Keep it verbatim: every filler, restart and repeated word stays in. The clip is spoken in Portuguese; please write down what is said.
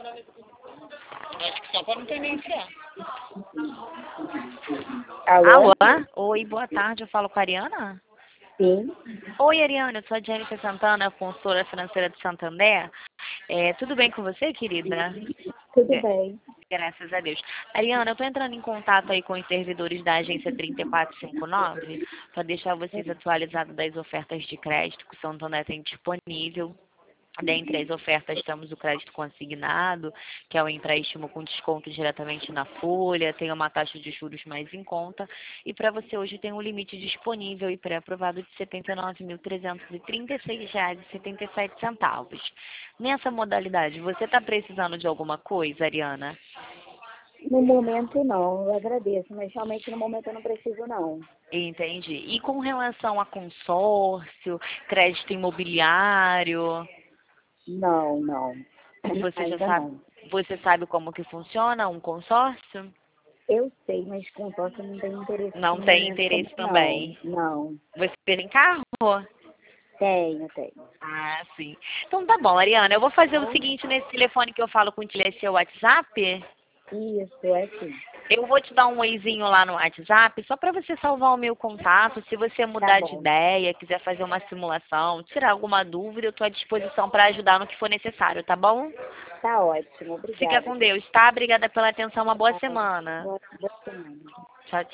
Acho que só para não ter nem enfiar. Alô? Alô? Oi, boa tarde. Eu falo com a Ariana? Sim. Oi, Ariana. Eu sou a Jennifer Santana, consultora financeira de Santander. É, tudo bem com você, querida? Tudo É, bem. Graças a Deus. Ariana, eu estou entrando em contato aí com os servidores da agência trinta e quatro cinquenta e nove para deixar vocês atualizados das ofertas de crédito que o Santander tem disponível. Dentre as ofertas temos o crédito consignado, que é o empréstimo com desconto diretamente na folha, tem uma taxa de juros mais em conta, e para você hoje tem um limite disponível e pré-aprovado de setenta e nove mil trezentos e trinta e seis reais e setenta e sete centavos. Nessa modalidade, você está precisando de alguma coisa, Ariana? No momento não, eu agradeço, mas realmente no momento eu não preciso não. Entendi. E com relação a consórcio, crédito imobiliário, Não, não. você já Ainda sabe, não. você sabe como que funciona um consórcio? Eu sei, mas consórcio não tem interesse Não no tem momento interesse também, também. não. Não. Você tem carro? Tenho, tenho. Ah, sim. Então tá bom, Ariana. Eu vou fazer o seguinte nesse telefone que eu falo contigo, esse é o WhatsApp. Isso, é sim. Eu vou te dar um oizinho lá no WhatsApp, só para você salvar o meu contato. Se você Tá mudar de bom. ideia, quiser fazer uma simulação, tirar alguma dúvida, eu estou à disposição para ajudar no que for necessário, tá bom? Tá ótimo, Fica obrigada. com Deus, tá? Obrigada pela atenção. Uma boa Tá. semana. Boa, boa semana. Tchau, tchau.